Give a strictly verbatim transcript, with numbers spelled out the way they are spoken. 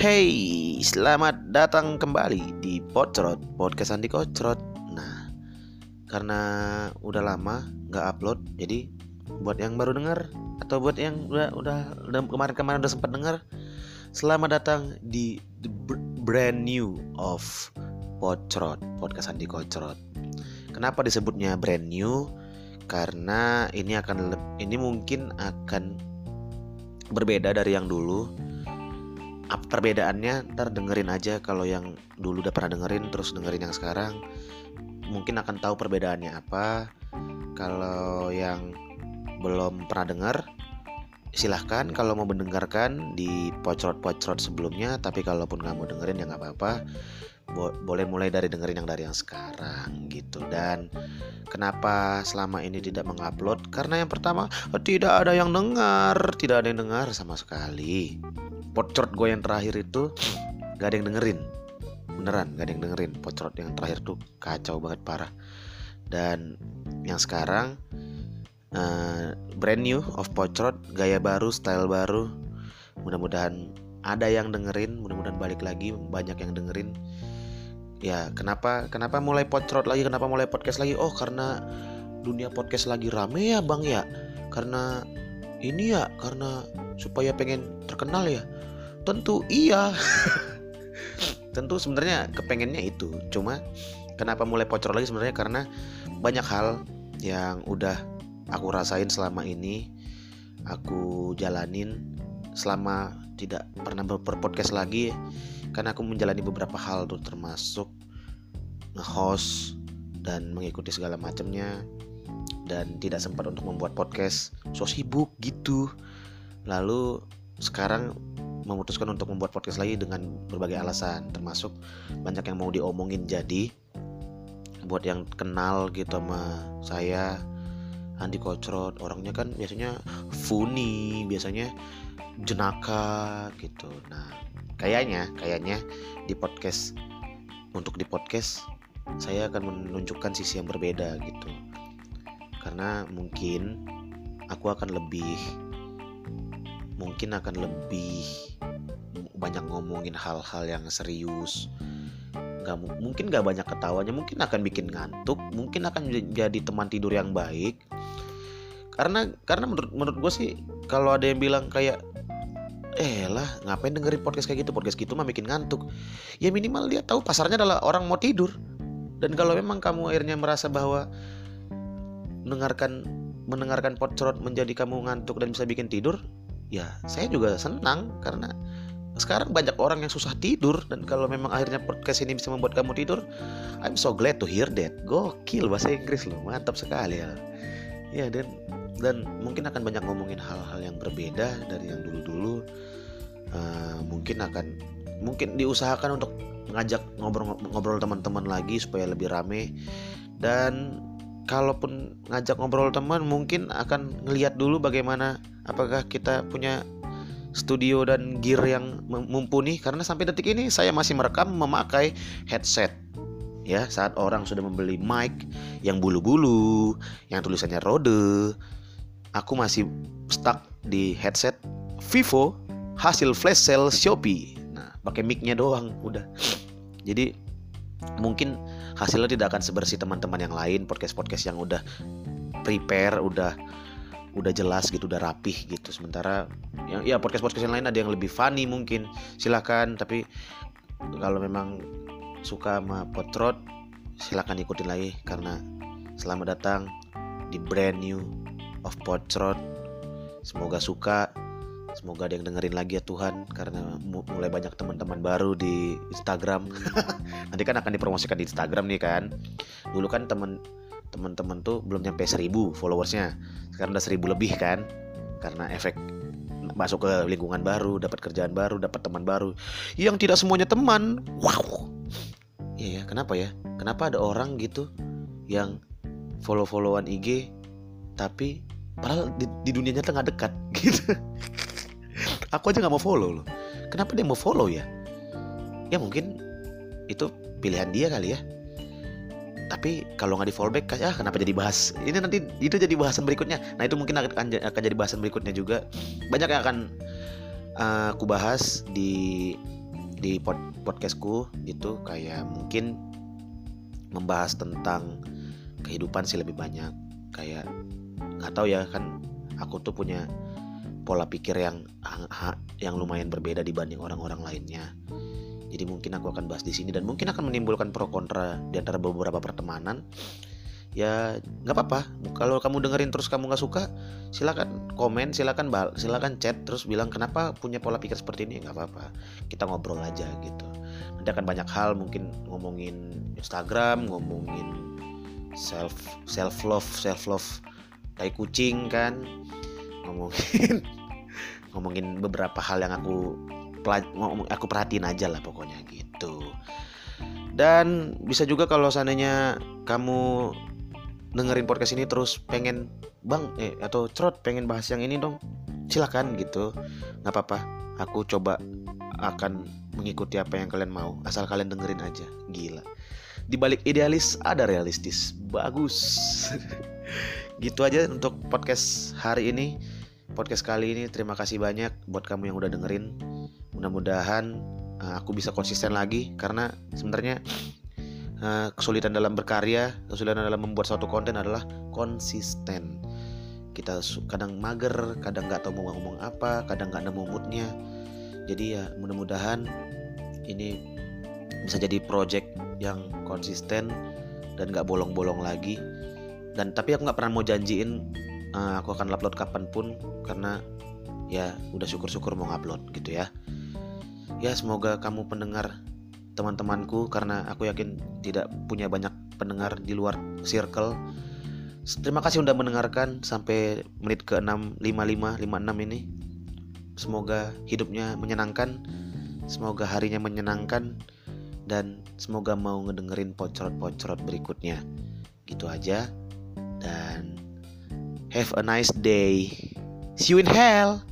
Hey, selamat datang kembali di Pocrot, podcast Andi Kocrot. Nah, karena udah lama nggak upload, jadi buat yang baru dengar atau buat yang udah udah, udah kemarin-kemarin udah sempat dengar, selamat datang di the brand new of Pocrot, podcast Andi Kocrot. Kenapa disebutnya brand new? Karena ini akan ini mungkin akan berbeda dari yang dulu. Apa perbedaannya? Ntar dengerin aja. Kalau yang dulu udah pernah dengerin terus dengerin yang sekarang, mungkin akan tahu perbedaannya apa. Kalau yang belum pernah denger, silahkan kalau mau mendengarkan di pocrot-pocrot sebelumnya. Tapi kalaupun gak mau dengerin ya gak apa-apa, Bo- boleh mulai dari dengerin yang dari yang sekarang gitu. Dan kenapa selama ini tidak mengupload? Karena yang pertama, tidak ada yang dengar. Tidak ada yang dengar sama sekali. Pocrot gue yang terakhir itu gak ada yang dengerin. Beneran gak ada yang dengerin. Pocrot yang terakhir tuh kacau banget, parah. Dan yang sekarang uh, brand new of Pocrot, gaya baru, style baru. Mudah-mudahan ada yang dengerin. Mudah-mudahan balik lagi, banyak yang dengerin. Ya, kenapa kenapa mulai Pocrot lagi, kenapa mulai podcast lagi? Oh, karena dunia podcast lagi rame ya bang ya. Karena ini ya, karena supaya pengen terkenal ya. Tentu iya. Tentu sebenarnya kepengennya itu. Cuma kenapa mulai Pocrot lagi sebenarnya karena banyak hal yang udah aku rasain selama ini, aku jalanin selama tidak pernah berpodcast lagi. Karena aku menjalani beberapa hal tuh, termasuk nge-host dan mengikuti segala macamnya, dan tidak sempat untuk membuat podcast, so sibuk gitu. Lalu sekarang memutuskan untuk membuat podcast lagi dengan berbagai alasan, termasuk banyak yang mau diomongin. Jadi buat yang kenal gitu sama saya, Andi Kocrot, orangnya kan biasanya funny, biasanya jenaka gitu. Nah, kayaknya kayaknya di podcast untuk di podcast saya akan menunjukkan sisi yang berbeda gitu. Karena mungkin aku akan lebih mungkin akan lebih banyak ngomongin hal-hal yang serius. Gak, mungkin gak banyak ketawanya, mungkin akan bikin ngantuk, mungkin akan jadi teman tidur yang baik. Karena karena menurut menurut gue sih, kalau ada yang bilang kayak eh lah ngapain dengerin podcast kayak gitu, podcast gitu mah bikin ngantuk, ya minimal dia tahu pasarnya adalah orang mau tidur. Dan kalau memang kamu akhirnya merasa bahwa mendengarkan mendengarkan Pocrot menjadi kamu ngantuk dan bisa bikin tidur, ya saya juga senang. Karena sekarang banyak orang yang susah tidur, dan kalau memang akhirnya podcast ini bisa membuat kamu tidur, I'm so glad to hear that. Gokil bahasa Inggris loh, mantap sekali ya. Ya, dan dan mungkin akan banyak ngomongin hal-hal yang berbeda dari yang dulu-dulu. Uh, mungkin akan mungkin diusahakan untuk ngajak ngobrol-ngobrol teman-teman lagi supaya lebih rame. Dan kalaupun ngajak ngobrol teman, mungkin akan ngelihat dulu bagaimana, apakah kita punya studio dan gear yang mumpuni. Karena sampai detik ini saya masih merekam memakai headset. Ya, saat orang sudah membeli mic yang bulu-bulu, yang tulisannya Rode, aku masih stuck di headset Vivo hasil flash sale Shopee. Nah, pakai mic-nya doang udah. Jadi mungkin hasilnya tidak akan sebersih teman-teman yang lain, podcast-podcast yang udah prepare, udah udah jelas gitu, udah rapih gitu. Sementara yang ya podcast-podcast yang lain ada yang lebih funny mungkin. Silakan, tapi kalau memang suka sama Pocrot, silakan ikutin lagi. Karena selamat datang di brand new of Pocrot. Semoga suka, semoga ada yang dengerin lagi ya Tuhan. Karena mulai banyak teman-teman baru di Instagram. Nanti kan akan dipromosikan di Instagram nih kan. Dulu kan teman teman-teman tuh belum nyampe seribu followersnya, sekarang udah seribu lebih kan. Karena efek masuk ke lingkungan baru, dapat kerjaan baru, dapat teman baru yang tidak semuanya teman. Wow. Iya ya, kenapa ya? Kenapa ada orang gitu yang follow-followan I G tapi padahal di, di dunia nyata nggak dekat gitu. Aku aja nggak mau follow loh. Kenapa dia mau follow ya? Ya mungkin itu pilihan dia kali ya. Tapi kalau nggak di follow back, ah kenapa jadi bahas ini, nanti itu jadi bahasan berikutnya. Nah itu mungkin akan, akan jadi bahasan berikutnya juga. Banyak yang akan uh, aku bahas di di pod- podcastku gitu, kayak mungkin membahas tentang kehidupan sih lebih banyak. Kayak nggak tahu ya, kan aku tuh punya pola pikir yang yang lumayan berbeda dibanding orang-orang lainnya. Jadi mungkin aku akan bahas di sini dan mungkin akan menimbulkan pro kontra di antara beberapa pertemanan. Ya nggak apa-apa, kalau kamu dengerin terus kamu nggak suka, silakan komen, silakan bal, silakan chat terus bilang kenapa punya pola pikir seperti ini. Nggak apa-apa, kita ngobrol aja gitu. Nanti akan banyak hal, mungkin ngomongin Instagram, ngomongin self self love self love tai kucing kan, ngomongin ngomongin beberapa hal yang aku aku perhatiin aja lah pokoknya gitu. Dan bisa juga kalau seandainya kamu dengerin podcast ini terus pengen bang eh atau Crot pengen bahas yang ini dong, silakan gitu, nggak apa-apa. Aku coba akan mengikuti apa yang kalian mau, asal kalian dengerin aja. Gila, di balik idealis ada realistis, bagus. Gitu aja untuk podcast hari ini, podcast kali ini. Terima kasih banyak buat kamu yang udah dengerin. Mudah-mudahan uh, aku bisa konsisten lagi, karena sebenarnya Uh, kesulitan dalam berkarya, kesulitan dalam membuat suatu konten adalah konsisten. Kita kadang mager, kadang nggak tahu mau ngomong apa, kadang nggak nemu moodnya. Jadi ya mudah-mudahan ini bisa jadi project yang konsisten dan nggak bolong-bolong lagi. Dan tapi aku nggak pernah mau janjiin uh, aku akan upload kapanpun, karena ya udah syukur-syukur mau upload gitu ya. Ya semoga kamu pendengar, teman-temanku, karena aku yakin tidak punya banyak pendengar di luar circle. Terima kasih sudah mendengarkan sampai menit ke enam lima lima lima enam ini. Semoga hidupnya menyenangkan, semoga harinya menyenangkan, dan semoga mau ngedengerin pocrot-pocrot berikutnya. Gitu aja, dan have a nice day. See you in hell.